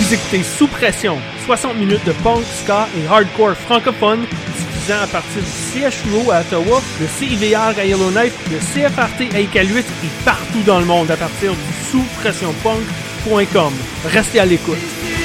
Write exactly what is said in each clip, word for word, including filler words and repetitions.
Vous écoutez Sous Pression, soixante minutes de punk, ska et hardcore francophone, diffusant à partir du C H U O à Ottawa, le C I V R à Yellowknife, le C F R T à Iqaluit et partout dans le monde à partir du sous pression punk point com. Restez à l'écoute.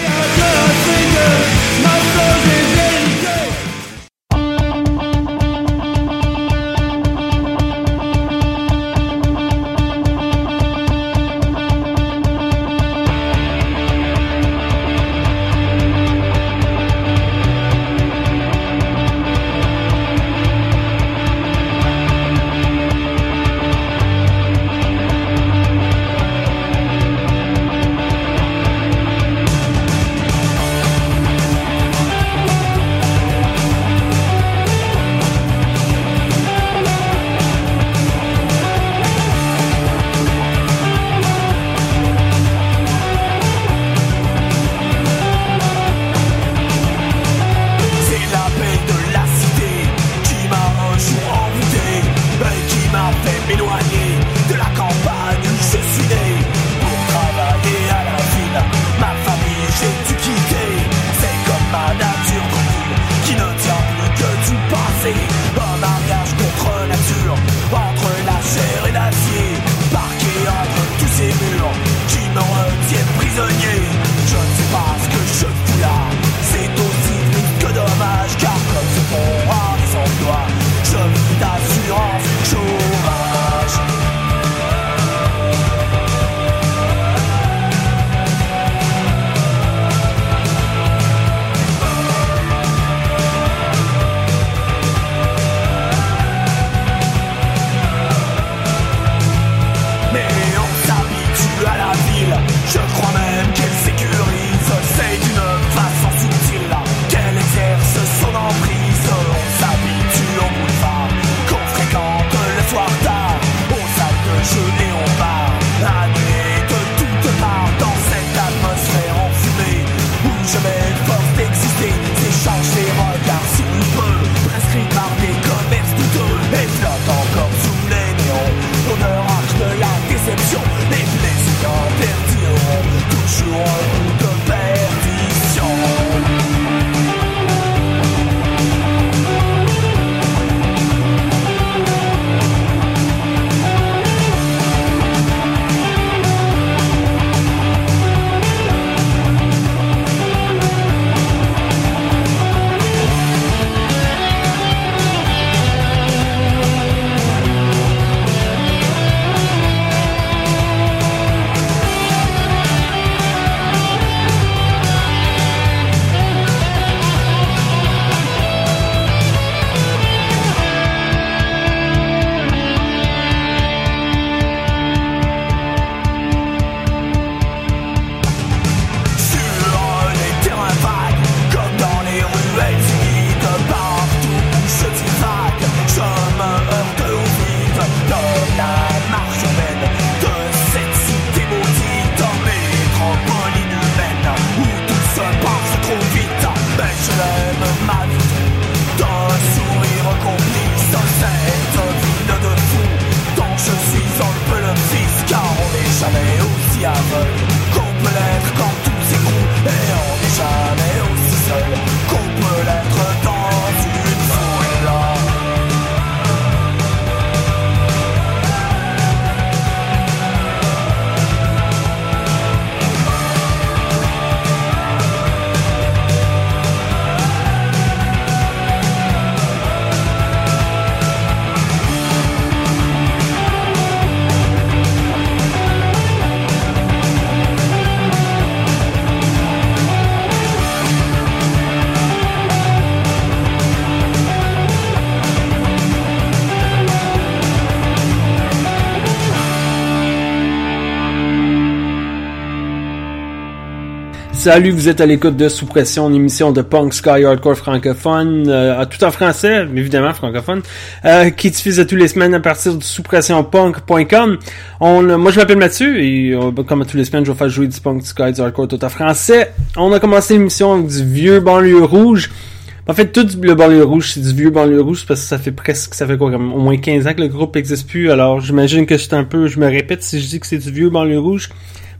Salut, vous êtes à l'écoute de Sous Pression, une émission de punk, ska et hardcore francophone, euh, tout en français, mais évidemment francophone, euh, qui diffuse à tous les semaines à partir du sous pression punk point com. On, euh, moi je m'appelle Mathieu et euh, comme à tous les semaines, je vais faire jouer du punk, du ska et du hardcore tout en français. On a commencé l'émission avec du vieux banlieue rouge. En fait, tout le banlieue rouge, c'est du vieux banlieue rouge parce que ça fait presque, ça fait quoi, comme au moins quinze ans que le groupe n'existe plus. Alors, j'imagine que c'est un peu, je me répète si je dis que c'est du vieux banlieue rouge.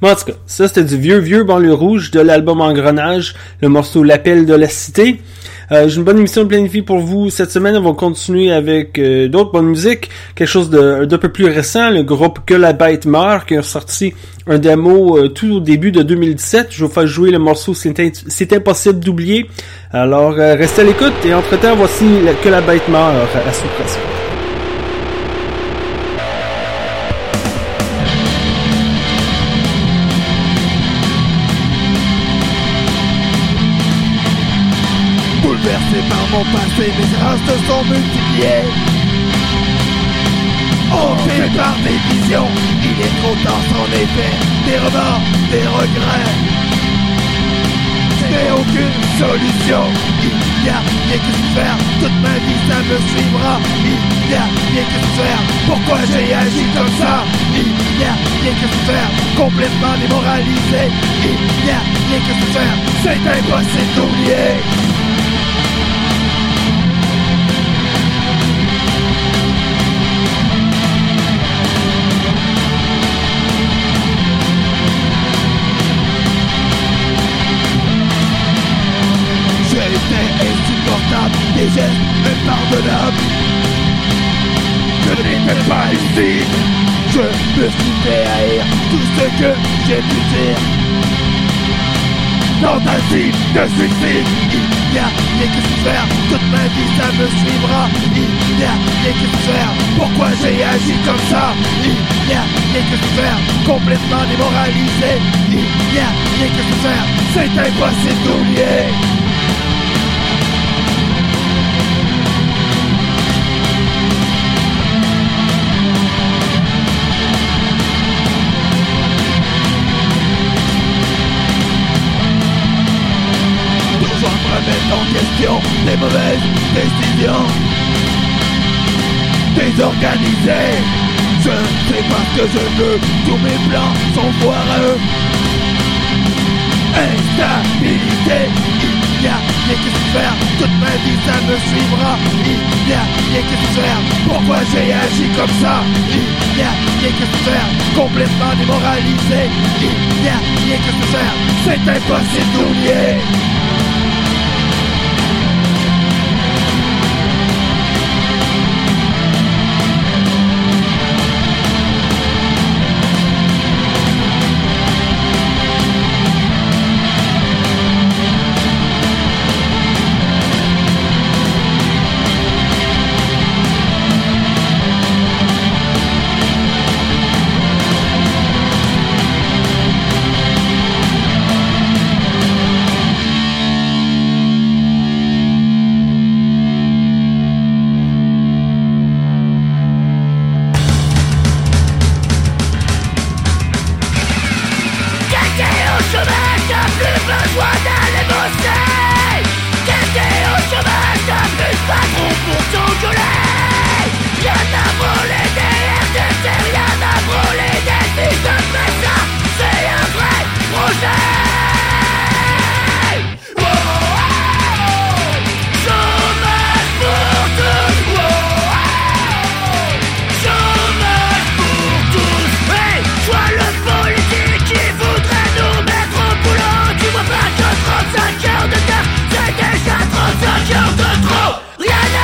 Mais en tout cas, ça c'était du vieux, vieux banlieue rouge de l'album Engrenage, le morceau L'appel de la cité. Euh, j'ai une bonne émission de planifiée pour vous cette semaine. On va continuer avec euh, d'autres bonnes musiques. Quelque chose de, d'un peu plus récent, le groupe Que la bête meurt, qui a sorti un démo euh, tout au début de deux mille dix-sept. Je vais vous faire jouer le morceau C'est, in- c'est impossible d'oublier. Alors, euh, restez à l'écoute. Et entre-temps, voici le, Que la bête meurt à Sous Pression. Bouleversé par mon passé, mes erreurs se sont multipliées. Hanté par des visions, il est trop tard en effet. Des remords, des regrets, j'ai aucune solution. Il y a rien que se faire, toute ma vie ça me suivra. Il y a rien que se faire, pourquoi j'ai agi comme ça? Il y a rien que se faire, complètement démoralisé. Il y a rien que se faire, c'est impossible d'oublier. Insupportable, des gestes impardonnables. Je n'étais pas ici. Je me suis fait haïr tout ce que j'ai pu dire. Tentative de suicide. Il y a rien que se faire, toute ma vie ça me suivra. Il y a rien que se faire, pourquoi j'ai agi comme ça? Il y a rien que se faire, complètement démoralisé. Il y a rien que se faire, c'est impossible d'oublier. Remettre en question les mauvaises décisions désorganisées. Je ne sais pas ce que je veux, tous mes plans sont foireux. Instabilité, il y a rien que se faire, toute ma vie ça me suivra. Il y a rien que se faire, pourquoi j'ai agi comme ça? Il y a rien que se faire, complètement démoralisé. Il y a rien que se faire, c'est impossible d'oublier. trente-cinq heures de taf, c'est déjà trente-cinq heures de trop. Rien à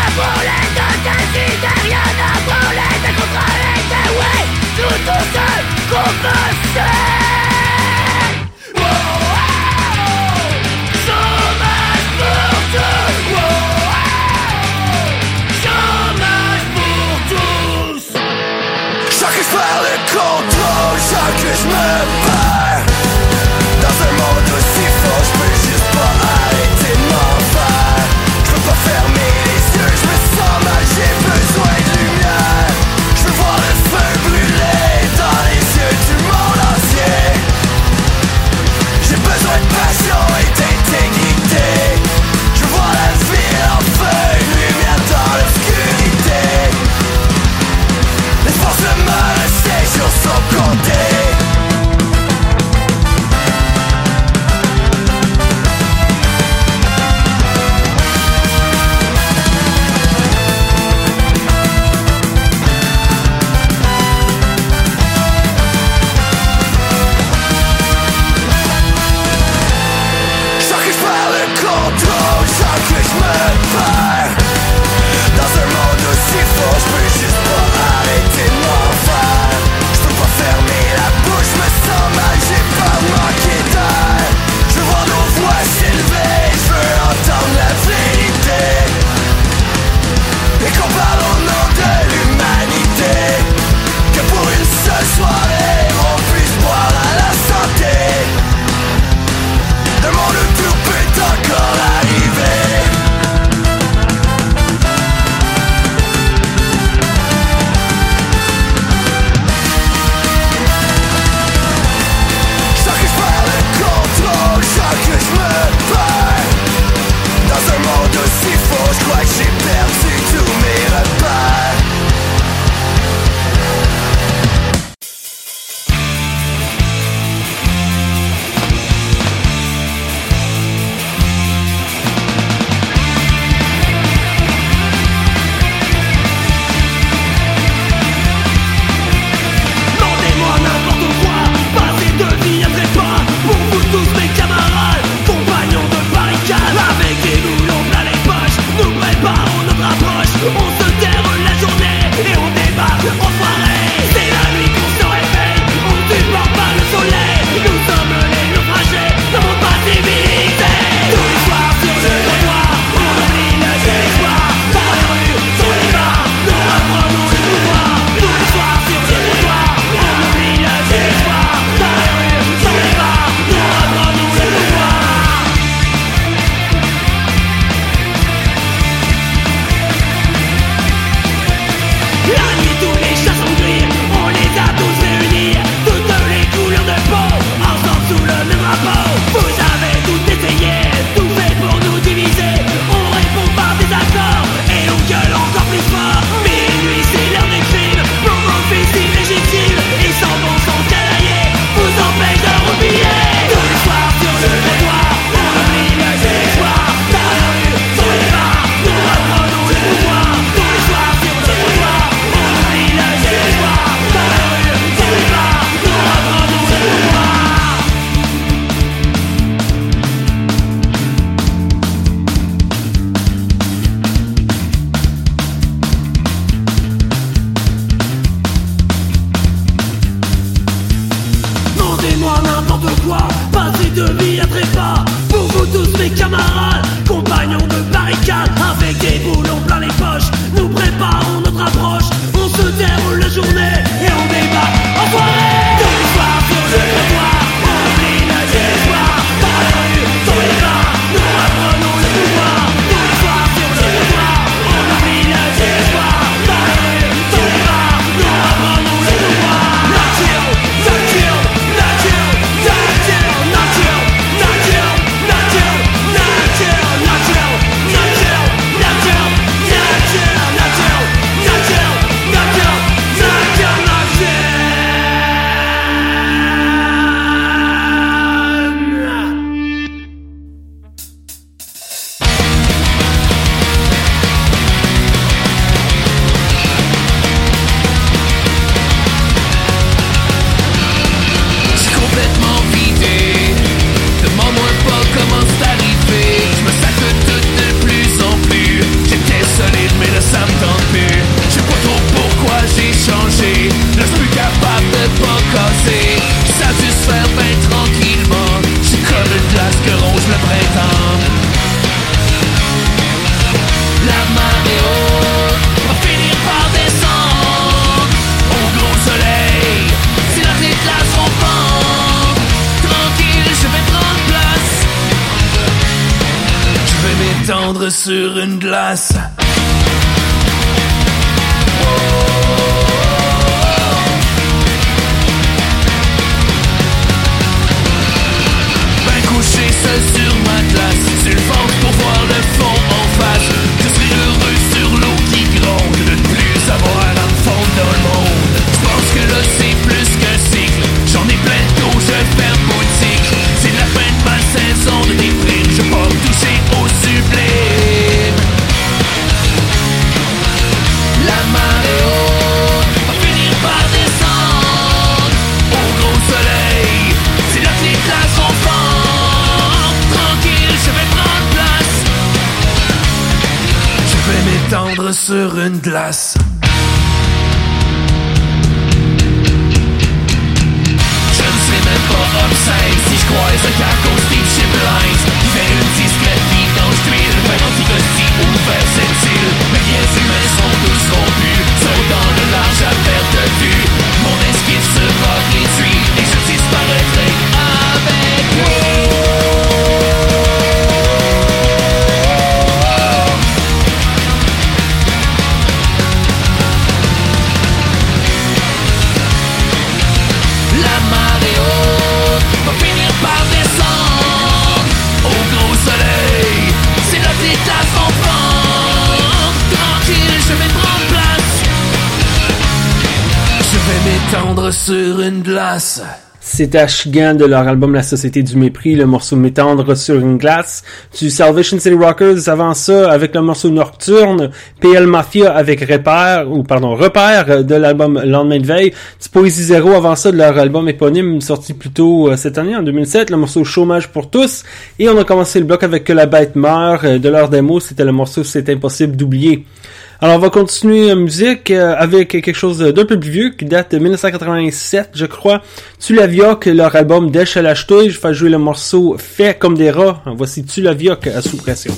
m'étendre sur une glace. Ben couché seul sur ma glace, sur le ventre pour voir le fond en face. Je serai heureux sur l'eau qui gronde, de ne plus avoir à me fondre dans le monde. Je pense que là c'est plus qu'un cycle, j'en ai plein d'eau, je ferme boutique. C'est la fin de ma saison de déprime, je pars toucher au sublime. La marée haute va finir par descendre au gros soleil. C'est là que les glaces vont fondre. Tranquille, je vais prendre place. Je vais m'étendre sur une glace. Je ne serai même pas obscène si je croise un cargo Steve Shiplines qui fait une discrète vidange d'huile, faire antigosti ou vers cette île. Mes liens humains sont tous rompus, sont dans le large à perte de vue. Mon esquive sera réduite et je disparaîtrai avec vous. La marée haute va finir par descendre au gros soleil. C'est là que les glaces vont fondre. Tranquille, je vais prendre place. Je vais m'étendre sur une glace. C'était Ashgan de leur album La Société du Mépris, le morceau M'étendre sur une glace, du Salvation City Rockers, avant ça avec le morceau Nocturne, P L Mafia avec Repère, ou pardon, Repère de l'album Lendemain de veille, du Poésie Zéro avant ça de leur album éponyme sorti plus tôt cette année, en deux mille sept, le morceau Chômage pour tous, et on a commencé le bloc avec Que la bête meurt de leur démo, c'était le morceau C'est impossible d'oublier. Alors, on va continuer la musique euh, avec quelque chose d'un peu plus vieux, qui date de dix-neuf cent quatre-vingt-sept, je crois. Tu la Vioque, leur album Dèche à la ch'touille. Je vais jouer le morceau Fait comme des rats. Voici Tu la Vioque à Sous Pression.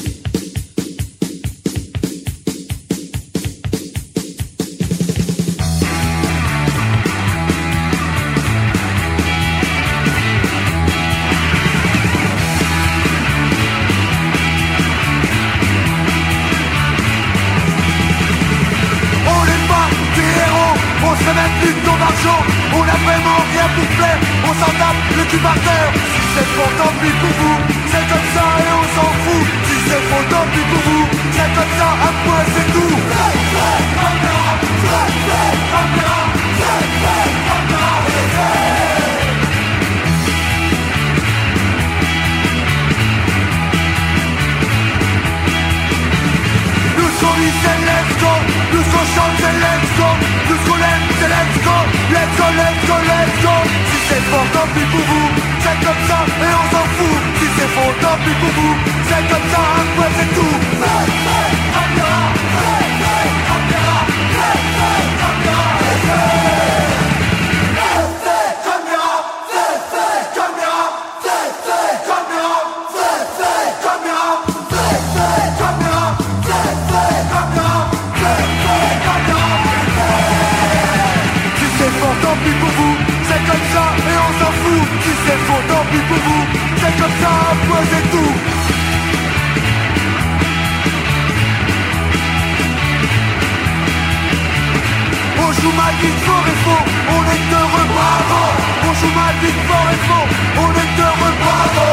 On a vraiment rien pour faire, on s'en tape le cul par terre. Si c'est fort, tant pis pour vous, c'est comme ça et on s'en fout. Si c'est faux, tant pis pour vous, c'est comme ça, un point c'est tout. Fait, fait, caméra, fait, fait, caméra, fait, fait, caméra, fait. Nous ce qu'on dit c'est let's go, nous ce qu'on chante c'est let's go, nous ce qu'on aime c'est let's go. Let's go, let's go, let's go. Si c'est fort, tant pis pour vous, c'est comme ça et on s'en fout. Si c'est faux, tant pis pour vous, c'est comme ça, un point c'est tout. Fait, fait, caméra, fait, fait, caméra, fait, fait, caméra, fait. Fait, caméra, fait, fait, caméra, fait, fait, caméra, fait, fait, caméra, fait, fait, caméra, fait, fait, caméra, fait, fait, caméra. Si c'est fort, tant pis pour vous, c'est comme ça et on s'en fout. Si c'est faux, tant pis pour vous, c'est comme ça, un point c'est tout. On joue mal vite fort et faux, on est heureux, bravo. On joue mal vite fort et faux, on est heureux, bravo.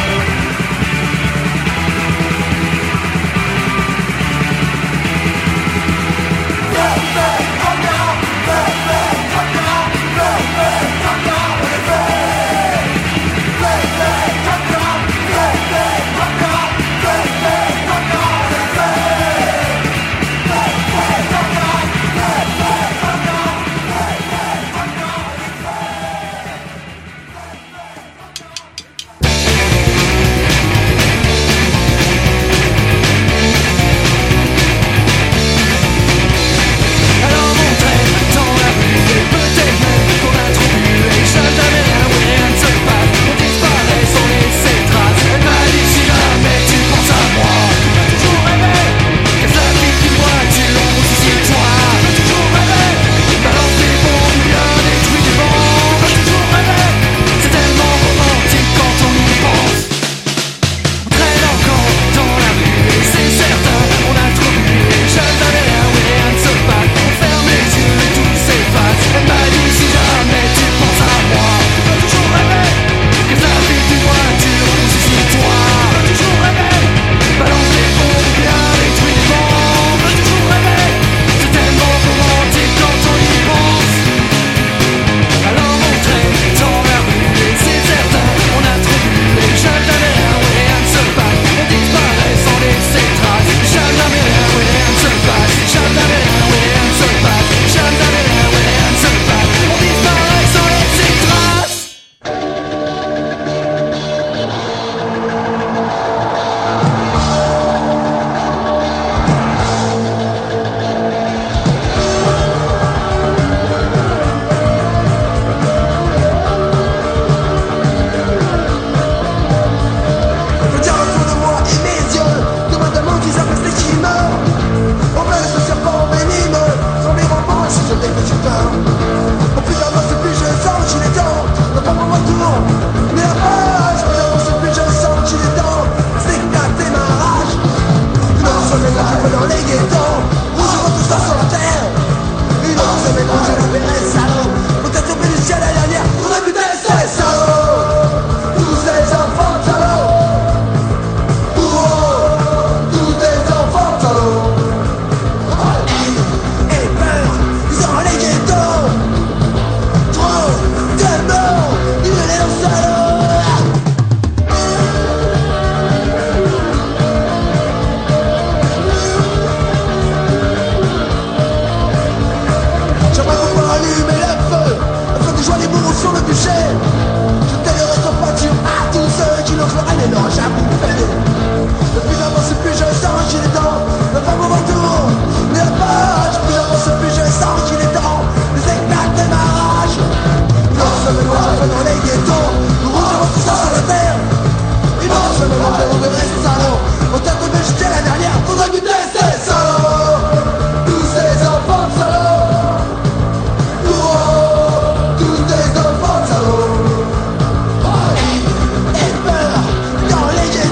Fait, fait, caméra, fait, fait, caméra, fait, fait, caméra, fait. Fait, fait, caméra, fait, fait, caméra, fait, fait, caméra, fait. Fait, fait, caméra, fait, fait, caméra, fait, fait, caméra, fait. et l'orage à bouffer. Le plus j'avance, plus je sens qu'il est temps de faire mon retour. Mais la page, plus j'avance, plus je sens qu'il est temps de s'éclater ma rage. Non, je me mange dans les ghettos, nous rougeons tout ça sur la terre. Et non, je me mange dans les salauds. On tente de me jeter la dernière, faudra goûter ces salauds. Tous ces enfants de salauds. Oh, tous des enfants de salauds. Oh, et peur dans les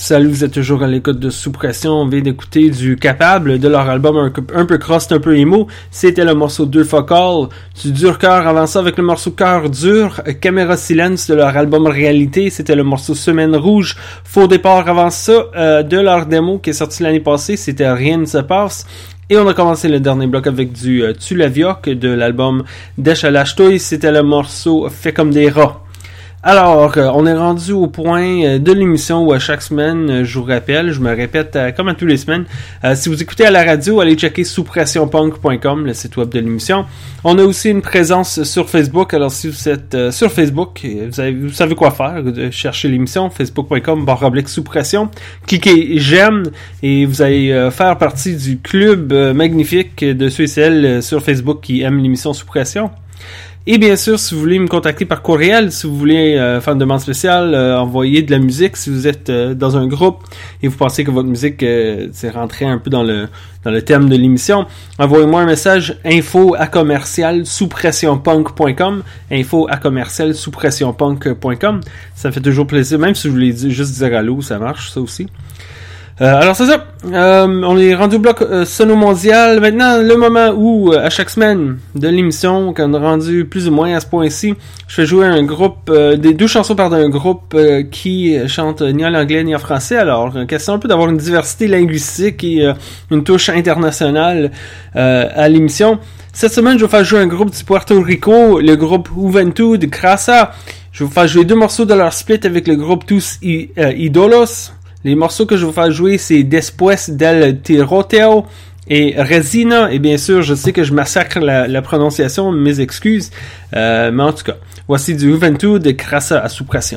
Salut, vous êtes toujours à l'écoute de Sous Pression. On vient d'écouter du Capable de leur album un, un peu crust, un peu emo. C'était le morceau Deux Focal. Du Dur Cœur avant ça avec le morceau Cœur Dur. Caméra Silence de leur album Réalité. C'était le morceau Semaine Rouge. Faux Départ avant ça euh, de leur démo qui est sorti l'année passée. C'était Rien ne se passe. Et on a commencé le dernier bloc avec du euh, Tu la vioque de l'album Deschalachtoy. C'était le morceau Fait comme des rats. Alors, euh, on est rendu au point euh, de l'émission où à chaque semaine, euh, je vous rappelle, je me répète euh, comme à tous les semaines, euh, si vous écoutez à la radio, allez checker sous pression punk point com, le site web de l'émission. On a aussi une présence sur Facebook, alors si vous êtes euh, sur Facebook, vous, avez, vous savez quoi faire, euh, cherchez l'émission, facebook point com barre oblique sous pression, cliquez j'aime et vous allez euh, faire partie du club euh, magnifique de ceux et celles euh, sur Facebook qui aiment l'émission Sous Pression. Et bien sûr, si vous voulez me contacter par courriel, si vous voulez euh, faire une demande spéciale, euh, envoyer de la musique, si vous êtes euh, dans un groupe et vous pensez que votre musique euh, c'est rentré un peu dans le dans le thème de l'émission, envoyez-moi un message info à commercial sous pression punk point com, info à commercial sous pression punk point com. Ça me fait toujours plaisir, même si je voulais dire, juste dire allô, ça marche, ça aussi. Euh, alors c'est ça, euh, on est rendu au bloc euh, sono mondial. Maintenant, le moment où, euh, à chaque semaine de l'émission, quand on est rendu plus ou moins à ce point-ci, je fais jouer un groupe, euh, des deux chansons par d'un groupe euh, qui chante ni en anglais ni en français. Alors, question un peu d'avoir une diversité linguistique et euh, une touche internationale euh, à l'émission. Cette semaine, je vais faire jouer un groupe du Puerto Rico, le groupe Juventud de Crasa. Je vais vous faire jouer deux morceaux de leur split avec le groupe Tous I- euh, Idolos. Les morceaux que je vais vous faire jouer, c'est Después del Tiroteo et Resina. Et bien sûr, je sais que je massacre la, la prononciation, mes excuses. Euh, mais en tout cas, voici du Juventud de Crasa à Sous Pression.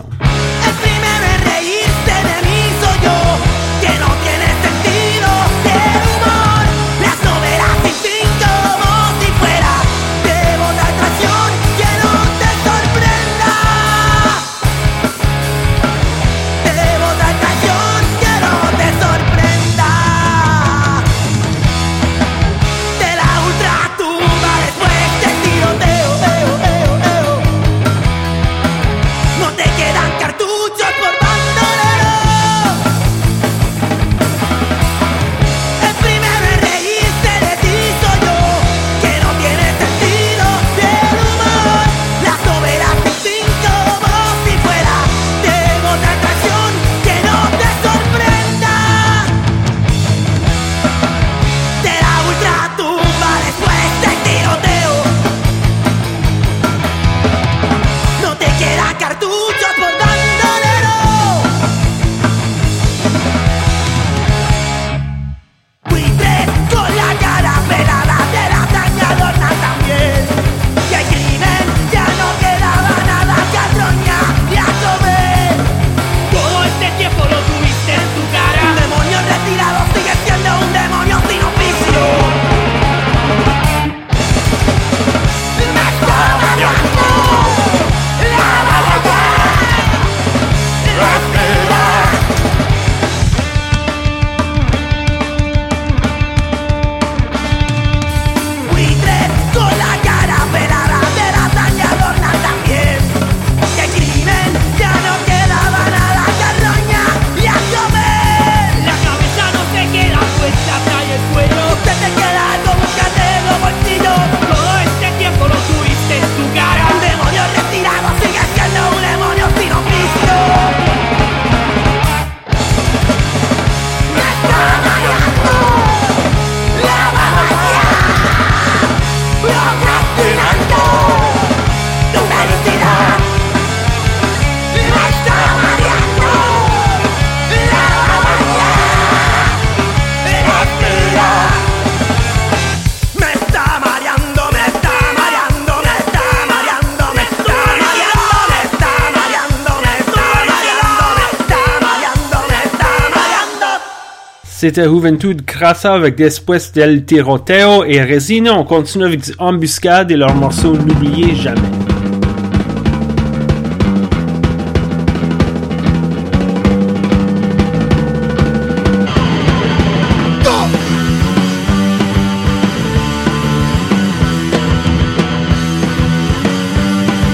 C'était Juventud Crasa avec Después del Tiroteo et Resina. On continue avec du Embuscade et leur morceau N'oubliez jamais.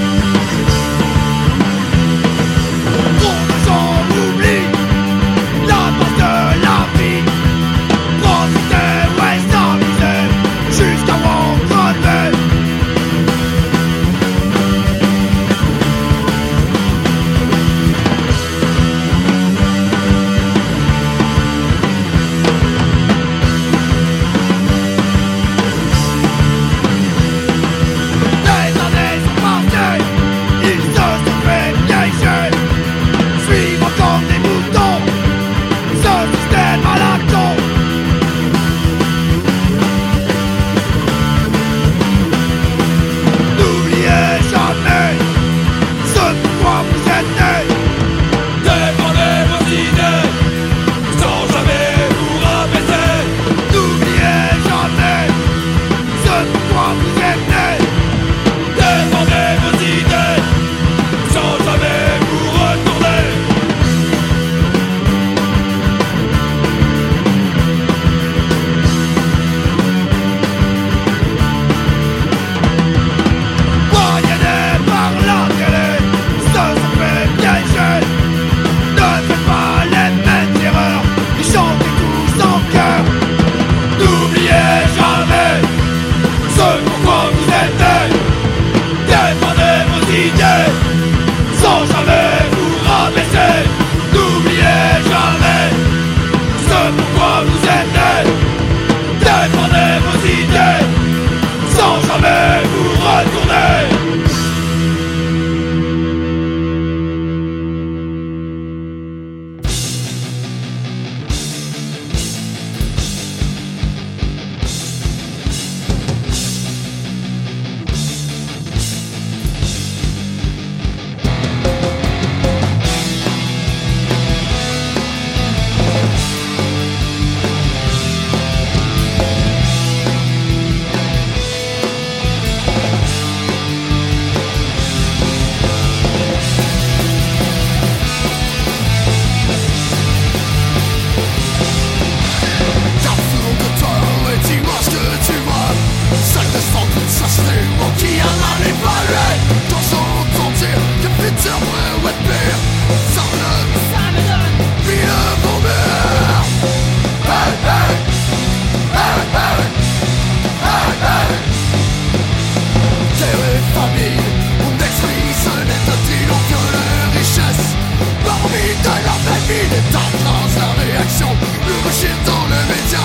Sans oubli,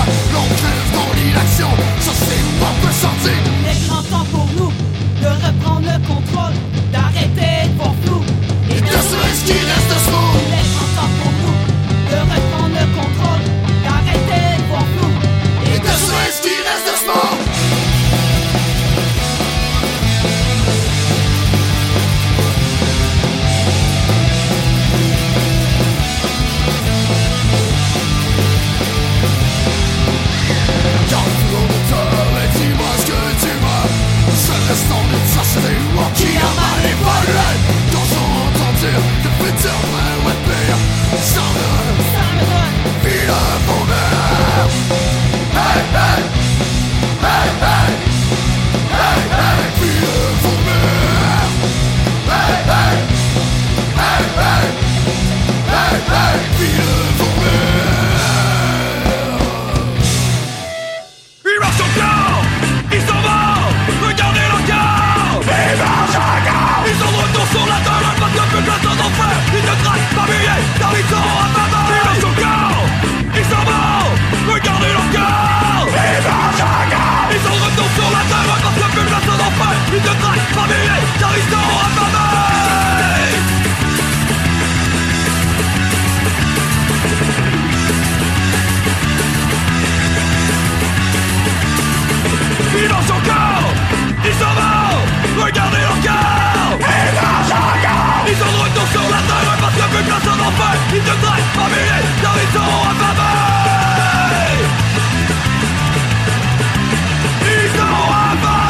l'on crève dans l'inaction. Je sais où on peut sortir. Il est grand temps pour nous de reprendre le contrôle, d'arrêter de voir flou Et de serait ce qui reste de ce monde. Il est grand temps pour nous de reprendre le contrôle, d'arrêter de voir flou Et de serait ce qui reste de ce monde. Carrefour de tort et dis-moi ce que tu veux. Seul restant de s'achever ou qui a mal évolué. Quand j'entends dire que le futur me pire, ça me donne, Ça me donne puis le bonheur. Hey hey, hey hey, hey hey, puis le bonheur. Hey hey, hey hey, hey hey, puis le bonheur. Il marche encore, ils s'en vont, regardez leur corps. Ils marchent encore, ils sont de retour sur la terre, parce que plus place en enfer. Ils ne traquent pas milliers, car ils sont à pas mal. Ils marchent encore, ils s'en vont, regardez leur corps. Ils marchent encore, ils sont de retour sur la terre, parce que plus place en enfer. Ils ne traquent pas milliers, car ils sont à pas mal. Ils marchent encore, ils s'en vont, regardez leur corps. Ils marchent encore, ils sont de retour sur la terre, parce que plus place en enfer. Ils ne traquent pas milliers, car ils sont affamés. Ils sont affamés.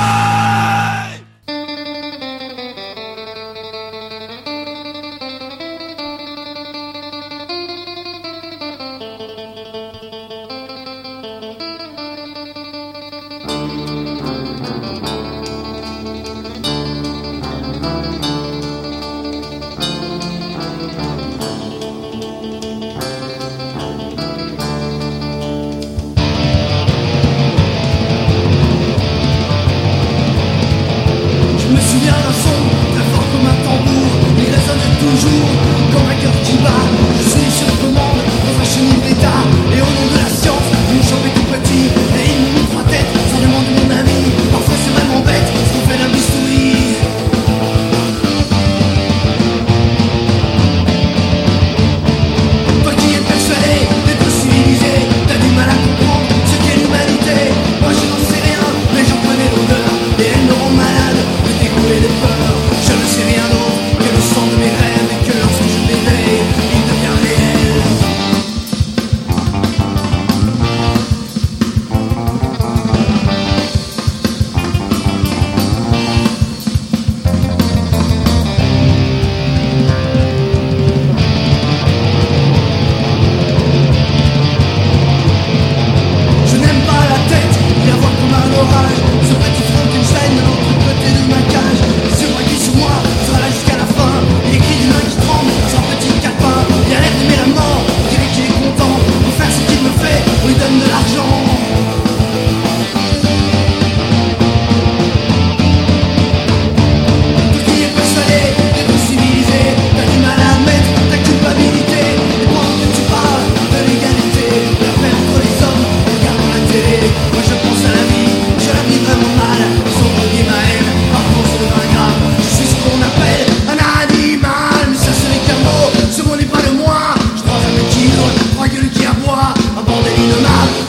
Je me souviens d'un son, très fort comme un tambour. Il résonne toujours, comme un cœur qui bat. Je suis sur commande, dans un chenil d'état. Et au nom de la science, mon champ est tout petit. Et il me montre trois têtes, sans demander mon ami. Parfois c'est vraiment bête, ce qu'on fait d'un bistouri. Toi qui es persuadé d'être civilisé, t'as du mal à comprendre ce qu'est l'humanité. Moi je n'en sais rien, mais j'en connais l'odeur. Et elles me rendent malade de découler des peurs. Je ne sais rien d'autre que le sang de mes rêves. Et que lorsque je m'éveille, il devient réel. Je n'aime pas la tête, la voix comme un orage. Ce petit Frankenstein de l'autre côté de ma cage. C'est moi qui sur moi, sera là jusqu'à la fin. Il écrit du main qui tremble, sans petit calepin. Il a l'air d'aimer la mort, on dirait qu'il est content. Pour faire ce qu'il me fait, on lui donne de l'argent. Toi qui es persuadé d'être civilisé, t'as du mal à admettre ta culpabilité. Et pendant que tu parles de l'égalité, de la paix entre les hommes, regardant la télé. Moi je pense à la vie, je la vis vraiment mal. Sans relier ma haine, par contre de vingt grammes. Je suis ce qu'on appelle un animal. Mais ça ce n'est qu'un mot, ce mot n'est pas le moi. Je crois à mes tigres, trois gueules qui aboient. Un bordel innommable,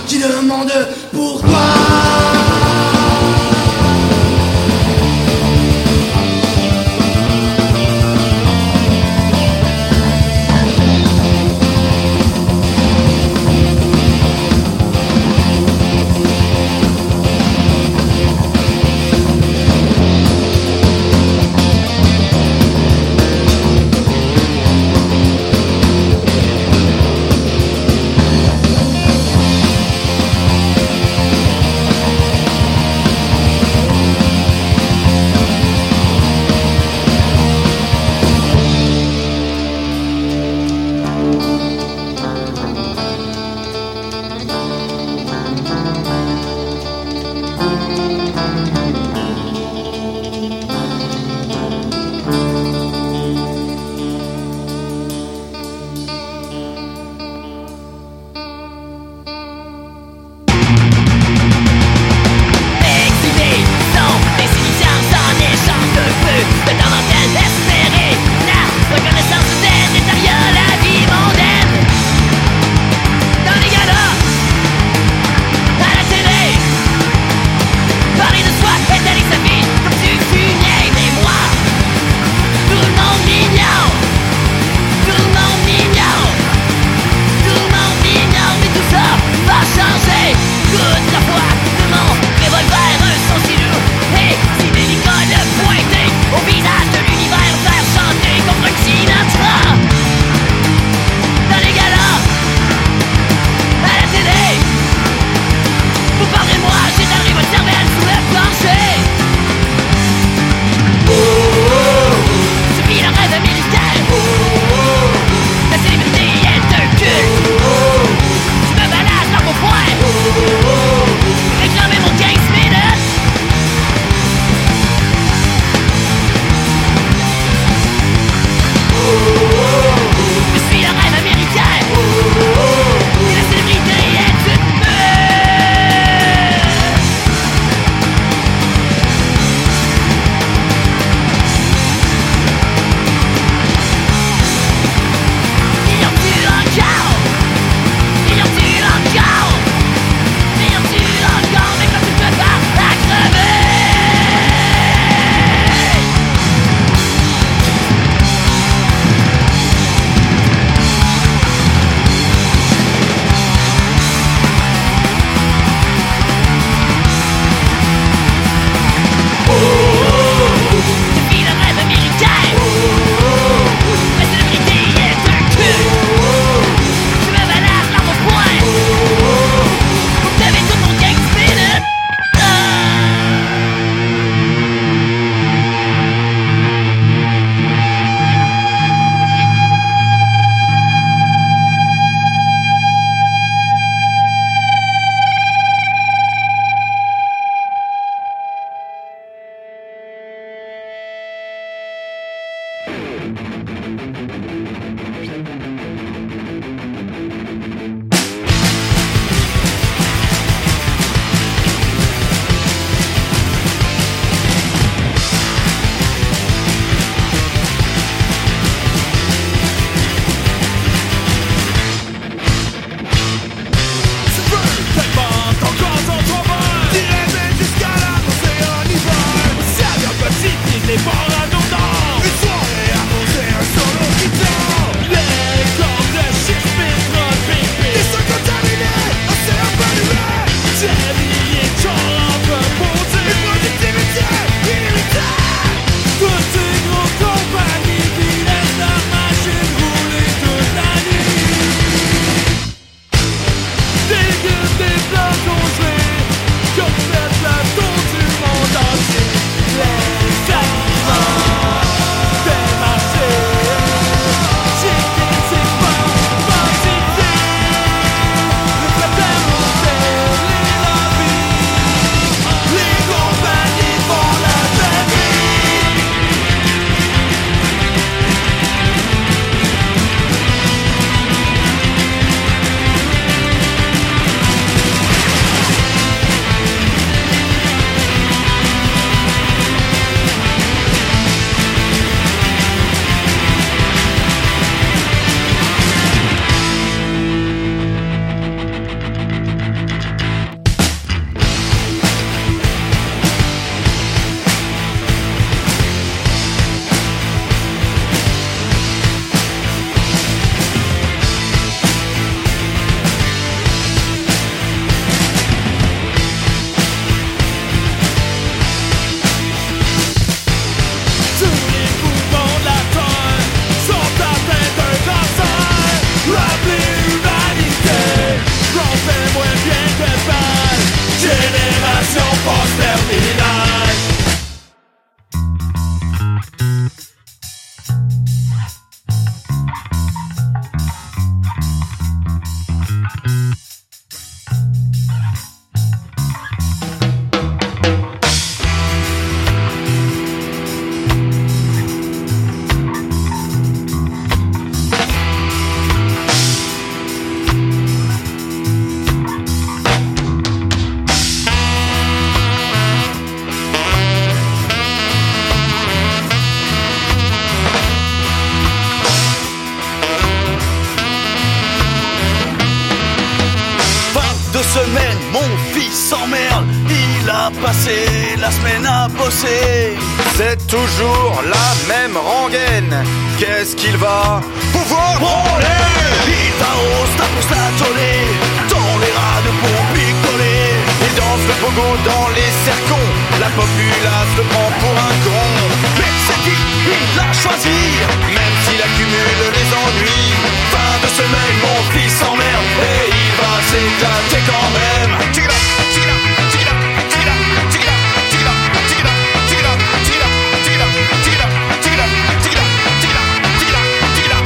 Génération post-terminale. Semaine, mon fils s'emmerde, il a passé la semaine à bosser. C'est toujours la même rengaine. Qu'est-ce qu'il va pouvoir branler? Il va au stade pour stationner, dans les rades pour picoler. Il danse le pogo dans les cercons, la populace le prend pour un con. Mais c'est qui il l'a choisi, même s'il accumule les ennuis. Fin de semaine, mon fils s'emmerde, et il va s'éclater quand même. Tigla, tigla, tigla, tigla, tigla, tigla, tigla, tigla, tigla, tigla, tigla, tigla, tigla, tigla, tigla, tigla.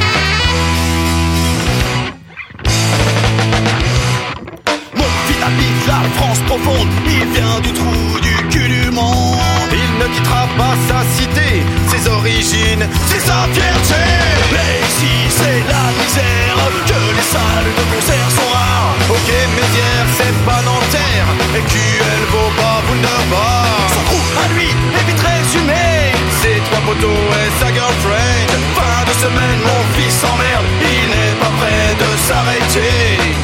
Mon fils habite la France profonde, il vient du trou du cul du monde. Il ne quittera pas sa cité, ses origines, c'est sa fierté. Mais ici c'est la misère, que les salles de concert sont rares. Ok, Mézières, c'est pas Nanterre, et Q L vaut pas Wunderbar. Son trou à lui est vite résumé, ses trois poteaux et sa girlfriend. Fin de semaine, mon fils s'emmerde, il n'est pas prêt de s'arrêter.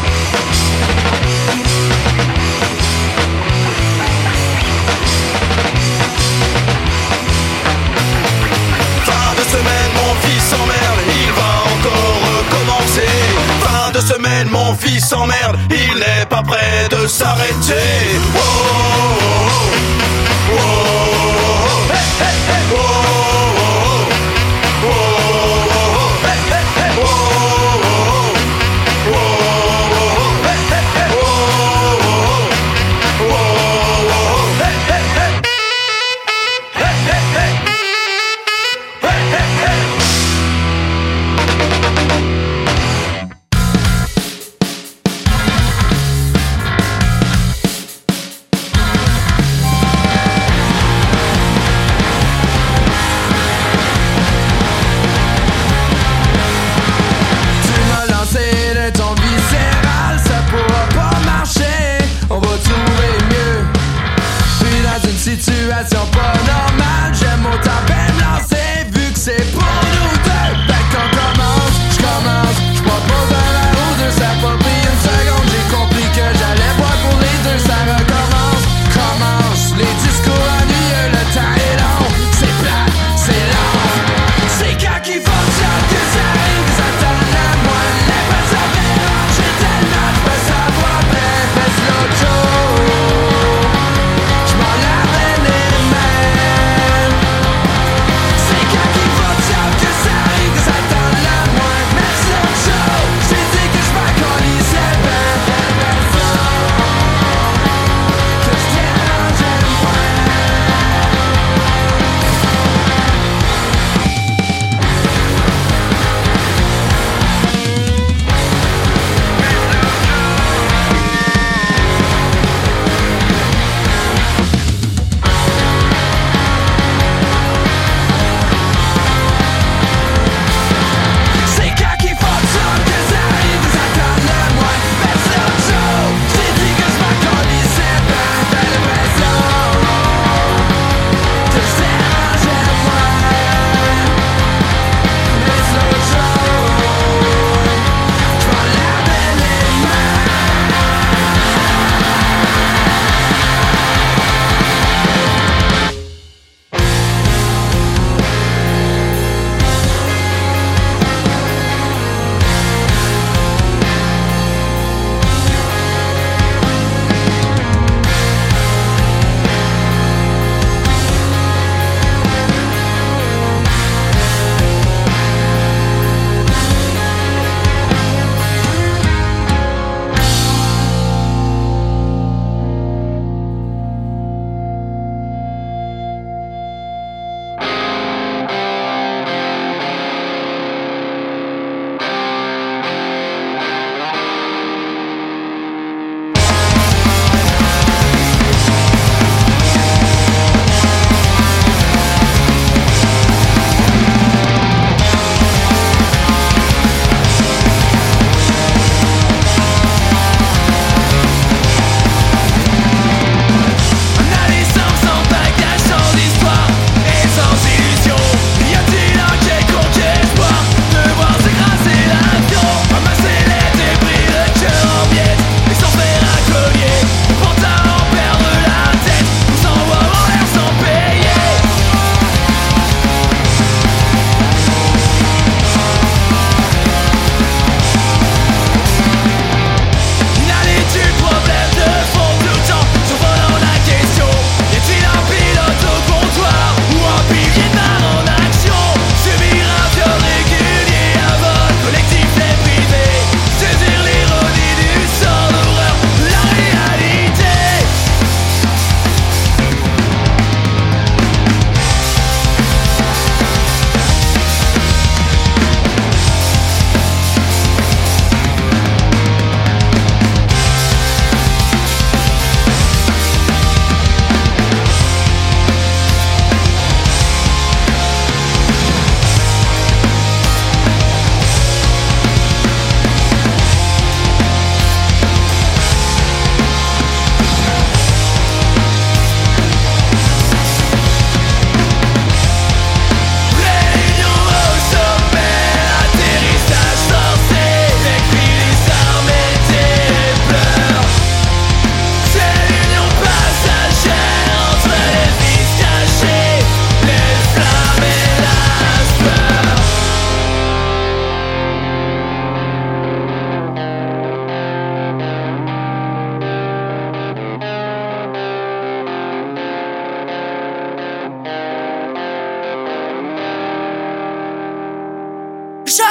Semaine, mon fils s'emmerde, il va encore recommencer. Fin de semaine, mon fils s'emmerde, il n'est pas prêt de s'arrêter. Oh, oh, oh, oh, hey, hey, hey, oh, oh, oh, oh, hey, hey, hey, oh, oh, oh, oh, hey, hey, hey, oh, oh, oh, hey, hey, hey, hey, hey, hey.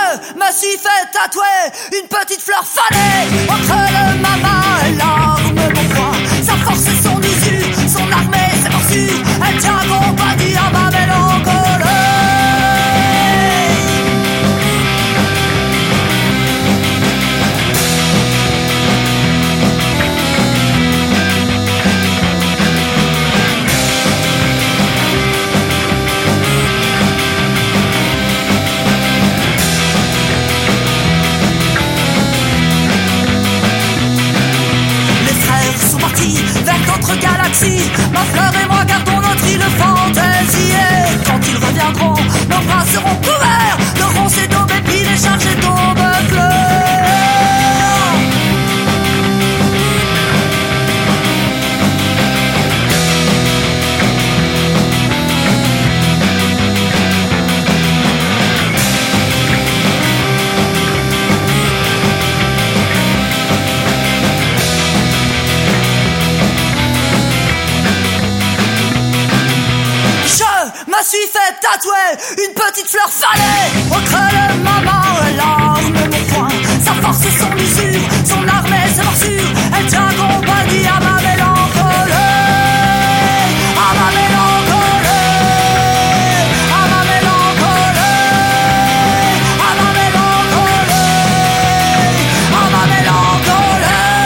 Je me suis fait tatouer une petite fleur fanée entre le mama et l'arme, mon poing. Sa force et son usure, son armée, ses morsures, elle tient compagnie à ma mélancolie. Vers d'autres galaxies, ma fleur et moi gardons notre île fantaisie. Et quand ils reviendront, nos bras seront couverts de ronces et d'aubes épines et chargés d'aubes fleurs. Je me suis fait tatouer une petite fleur fanée entre le maman et l'arme, mon poing. Sa force et son usure, son armée, ses morsures, elle tient compagnie à ma mélancolie, à ma mélancolie, à ma mélancolie, à ma mélancolie, à ma mélancolie.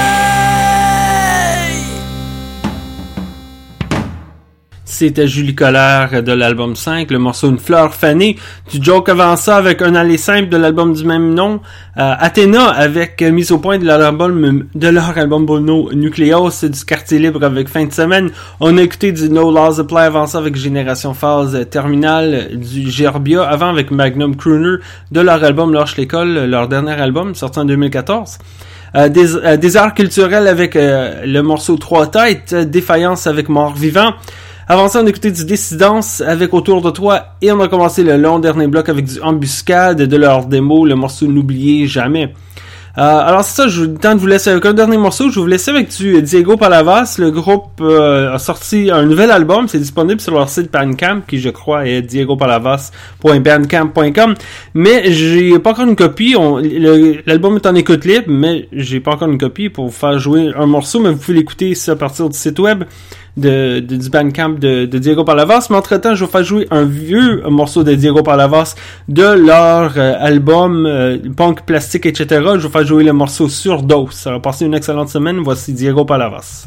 C'était Julie Colère de l'album cinq, le morceau Une fleur fanée. Du Joke avant ça avec un aller simple de l'album du même nom. Euh, Athéna avec euh, mise au point de leur album, de leur album Bono Nucleos, c'est du Quartier Libre avec Fin de semaine. On a écouté du No Laws Apply avant ça avec Génération Phase Terminale, du Gerbia avant avec Magnum Crooner de leur album Lâche l'école, leur dernier album sorti en deux mille quatorze. Euh, des, euh, des arts culturels avec euh, le morceau Trois Têtes, euh, Défaillance avec Mort Vivant. Avant ça, on a écouté du Dissidence avec Autour de toi et on a commencé le long dernier bloc avec du Embuscade de leur démo, le morceau N'oubliez jamais. Euh, alors c'est ça, je vous tente de vous laisser avec un dernier morceau. Je vais vous laisser avec du Diego Palavas. Le groupe euh, a sorti un nouvel album, c'est disponible sur leur site Bandcamp, qui je crois est diego palavas point bandcamp point com. Mais j'ai pas encore une copie. On, le, l'album est en écoute libre, mais j'ai pas encore une copie pour vous faire jouer un morceau. Mais vous pouvez l'écouter ici à partir du site web de, de du Bandcamp de, de Diego Palavas. Mais entre-temps, je vais faire jouer un vieux morceau de Diego Palavas de leur euh, album euh, Punk, Plastique, et cetera. Je vais faire jouer le morceau Surdose. Ça va passer une excellente semaine. Voici Diego Palavas.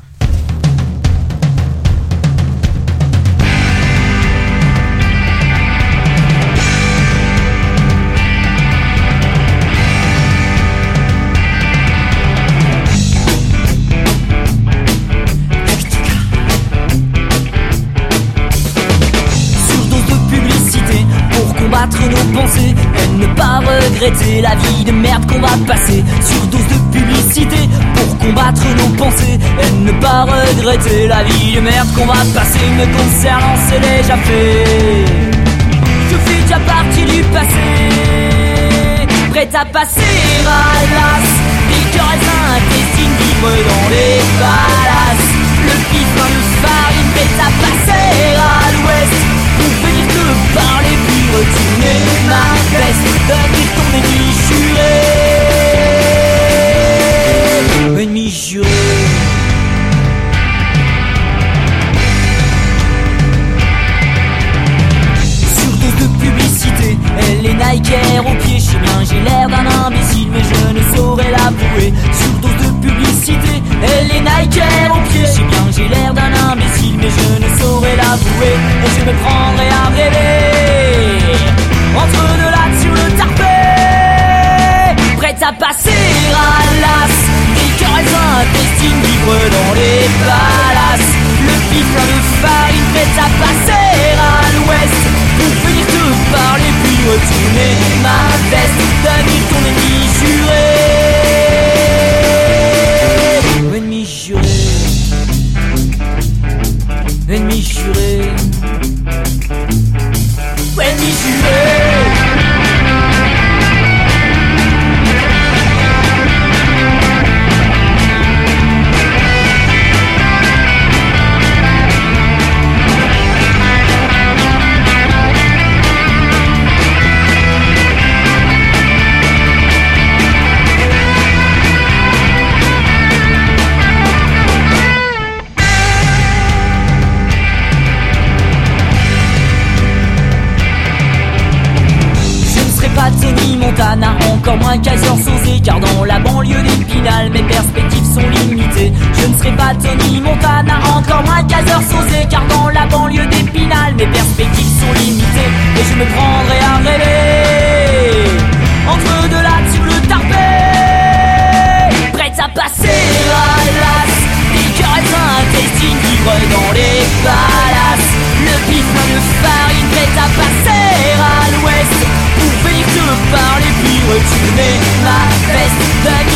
Nos pensées et ne pas regretter la vie de merde qu'on va passer. Surdose de publicité pour combattre nos pensées et ne pas regretter la vie de merde qu'on va passer. Me concernant c'est déjà fait, je fais déjà partie du passé, prête à passer à l'as. Des cœurs intestines vivre dans les palaces, le pifin de farine prête à passer à l'ouest pour venir te parler puis retourner ma veste, devenir ton ennemi juré, ennemi juré. Surdose de publicité, elle est Nike Air au pied. Je sais bien j'ai l'air d'un imbécile mais je ne saurais l'avouer. Surdose de publicité, elle est Nike Air au pied. Je sais bien j'ai l'air d'un imbécile mais je ne saurais l'avouer. Et je me prendrai à rêver entre deux lattes sur le tarpé, prête à passer à l'as. Des querelles intestines vivre dans les palaces, le pif plein de farine prête à passer à l'ouest pour venir te parler puis retourner ma veste, devenir ton ennemi juré, ennemi juré, ennemi juré, ennemi juré. encore moins Kaiser-Sosé, car dans la banlieue d'Épinal, mes perspectives sont limitées. Je ne serai pas Tony Montana, encore moins Kaiser-Sosé, car dans la banlieue d'Épinal, mes perspectives sont limitées. Et je me prendrai à rêver entre deux lattes sur le tarpé, prête à passer à l'as, des querelles intestines vivre dans les palaces, le pif plein de farine, prête à passer à l'ouest, pour venir te parler puis retourner ma veste de